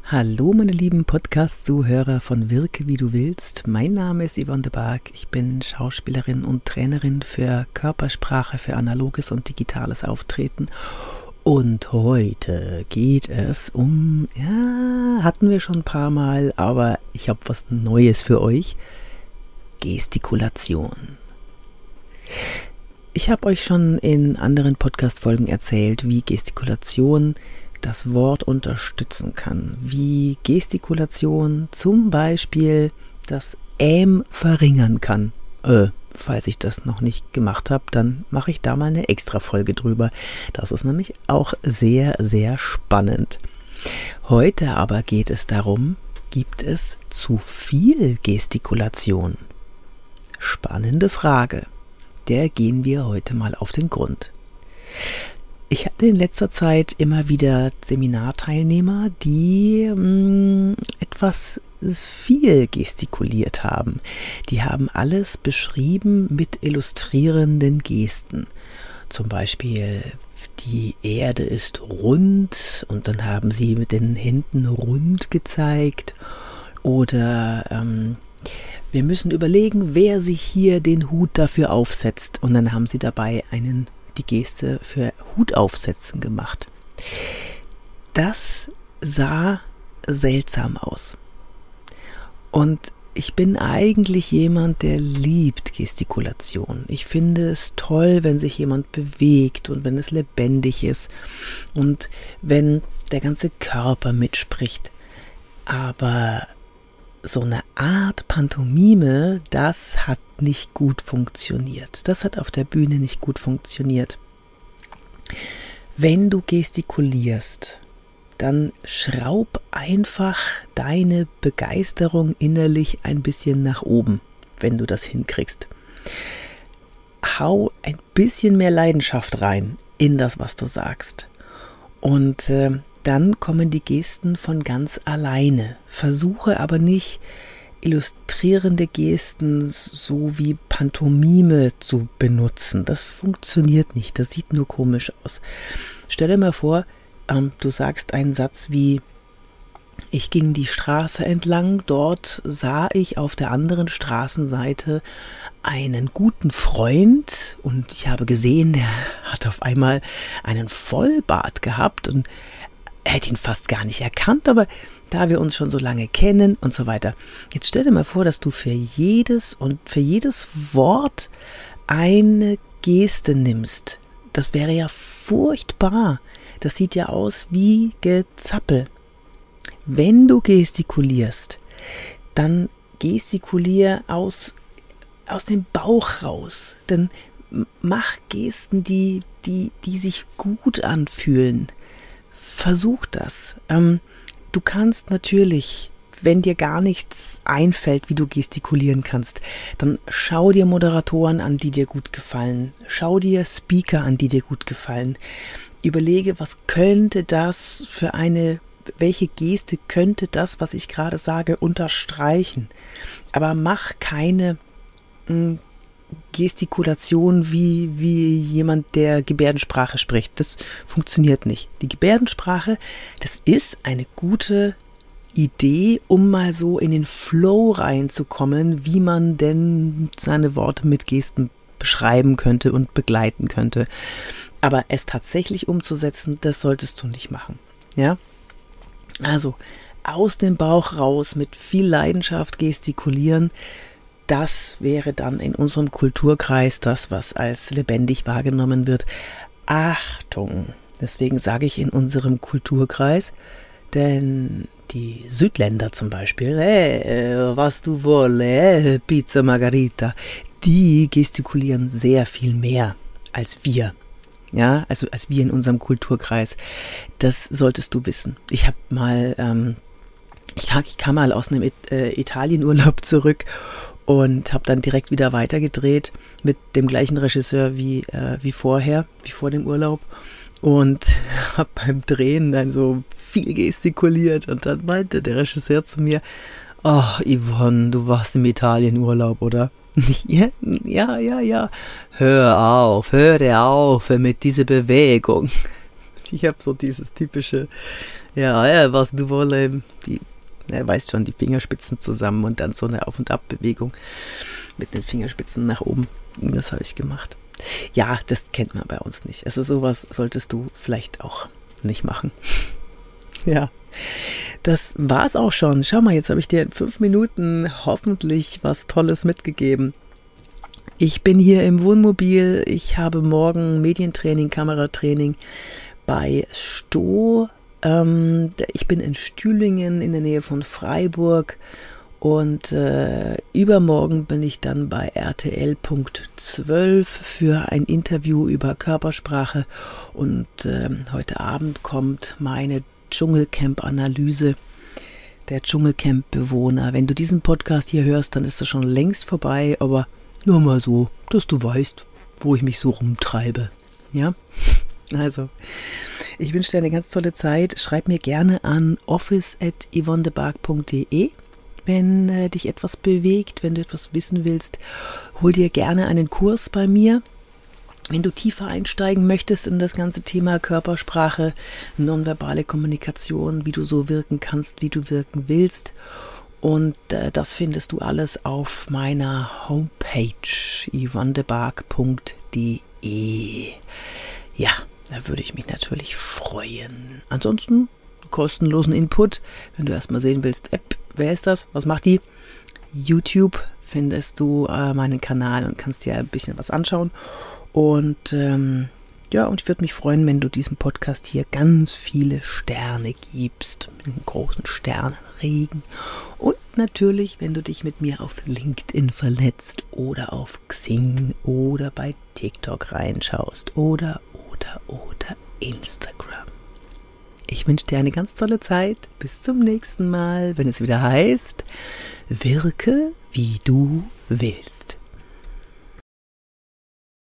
Hallo meine lieben Podcast-Zuhörer von Wirke wie du willst. Mein Name ist Yvonne de Barg. Ich bin Schauspielerin und Trainerin für Körpersprache, für analoges und digitales Auftreten. Und heute geht es hatten wir schon ein paar Mal, aber ich habe was Neues für euch. Gestikulation. Ich habe euch schon in anderen Podcast-Folgen erzählt, wie Gestikulation das Wort unterstützen kann, wie Gestikulation zum Beispiel das verringern kann. Falls ich das noch nicht gemacht habe, dann mache ich da mal eine extra Folge drüber. Das ist nämlich auch sehr, sehr spannend. Heute aber geht es darum, gibt es zu viel Gestikulation? Spannende Frage. Der gehen wir heute mal auf den Grund. Ich hatte in letzter Zeit immer wieder Seminarteilnehmer, die etwas viel gestikuliert haben. Die haben alles beschrieben mit illustrierenden Gesten. Zum Beispiel, die Erde ist rund und dann haben sie mit den Händen rund gezeigt. Oder wir müssen überlegen, wer sich hier den Hut dafür aufsetzt. Und dann haben sie dabei die Geste für Hut aufsetzen gemacht. Das sah seltsam aus. Und ich bin eigentlich jemand, der liebt Gestikulation. Ich finde es toll, wenn sich jemand bewegt und wenn es lebendig ist und wenn der ganze Körper mitspricht. Aber so eine Art Pantomime, das hat nicht gut funktioniert. Das hat auf der Bühne nicht gut funktioniert. Wenn du gestikulierst, dann schraub einfach deine Begeisterung innerlich ein bisschen nach oben, wenn du das hinkriegst. Hau ein bisschen mehr Leidenschaft rein in das, was du sagst. Und dann kommen die Gesten von ganz alleine. Versuche aber nicht, illustrierende Gesten so wie Pantomime zu benutzen. Das funktioniert nicht, das sieht nur komisch aus. Stell dir mal vor, du sagst einen Satz wie: Ich ging die Straße entlang, dort sah ich auf der anderen Straßenseite einen guten Freund und ich habe gesehen, der hat auf einmal einen Vollbart gehabt und er hätte ihn fast gar nicht erkannt, aber da wir uns schon so lange kennen und so weiter. Jetzt stell dir mal vor, dass du für jedes Wort eine Geste nimmst. Das wäre ja furchtbar. Das sieht ja aus wie Gezappel. Wenn du gestikulierst, dann gestikulier aus dem Bauch raus. Dann mach Gesten, die sich gut anfühlen. Versuch das. Du kannst natürlich, wenn dir gar nichts einfällt, wie du gestikulieren kannst, dann schau dir Moderatoren an, die dir gut gefallen. Schau dir Speaker an, die dir gut gefallen. Überlege, welche Geste könnte das, was ich gerade sage, unterstreichen. Aber mach keine Gestikulation wie jemand, der Gebärdensprache spricht. Das funktioniert nicht. Die Gebärdensprache, das ist eine gute Idee, um mal so in den Flow reinzukommen, wie man denn seine Worte mit Gesten beschreiben könnte und begleiten könnte. Aber es tatsächlich umzusetzen, das solltest du nicht machen. Ja? Also aus dem Bauch raus mit viel Leidenschaft gestikulieren. Das wäre dann in unserem Kulturkreis das, was als lebendig wahrgenommen wird. Achtung! Deswegen sage ich in unserem Kulturkreis, denn die Südländer zum Beispiel, was du wolle, Pizza Margarita, die gestikulieren sehr viel mehr als wir. Ja, also als wir in unserem Kulturkreis. Das solltest du wissen. Ich kam mal aus einem Italienurlaub zurück und habe dann direkt wieder weitergedreht mit dem gleichen Regisseur wie vor dem Urlaub und habe beim Drehen dann so viel gestikuliert und dann meinte der Regisseur zu mir: »Ach, Yvonne, du warst im Italienurlaub, oder?« Ja. Hör auf mit dieser Bewegung. Ich habe so dieses typische, ja, was du wolle, weißt schon, die Fingerspitzen zusammen und dann so eine Auf- und Ab-Bewegung mit den Fingerspitzen nach oben. Das habe ich gemacht. Ja, das kennt man bei uns nicht. Also sowas solltest du vielleicht auch nicht machen. Ja, das war's auch schon. Schau mal, jetzt habe ich dir in 5 Minuten hoffentlich was Tolles mitgegeben. Ich bin hier im Wohnmobil. Ich habe morgen Medientraining, Kameratraining bei Sto. Ich bin in Stühlingen in der Nähe von Freiburg und übermorgen bin ich dann bei RTL.12 für ein Interview über Körpersprache und heute Abend kommt meine Dschungelcamp-Analyse der Dschungelcamp-Bewohner. Wenn du diesen Podcast hier hörst, dann ist das schon längst vorbei, aber nur mal so, dass du weißt, wo ich mich so rumtreibe. Ja, also ich wünsche dir eine ganz tolle Zeit. Schreib mir gerne an office@yvonnedebarg.de, wenn dich etwas bewegt, wenn du etwas wissen willst. Hol dir gerne einen Kurs bei mir. Wenn du tiefer einsteigen möchtest in das ganze Thema Körpersprache, nonverbale Kommunikation, wie du so wirken kannst, wie du wirken willst. Und das findest du alles auf meiner Homepage yvonnedebarg.de. Ja, da würde ich mich natürlich freuen. Ansonsten kostenlosen Input, wenn du erstmal sehen willst, wer ist das, was macht die? YouTube findest du meinen Kanal und kannst dir ein bisschen was anschauen. Und und ich würde mich freuen, wenn du diesem Podcast hier ganz viele Sterne gibst, einen großen Sternenregen. Und natürlich, wenn du dich mit mir auf LinkedIn vernetzt oder auf Xing oder bei TikTok reinschaust oder Instagram. Ich wünsche dir eine ganz tolle Zeit. Bis zum nächsten Mal, wenn es wieder heißt, wirke wie du willst.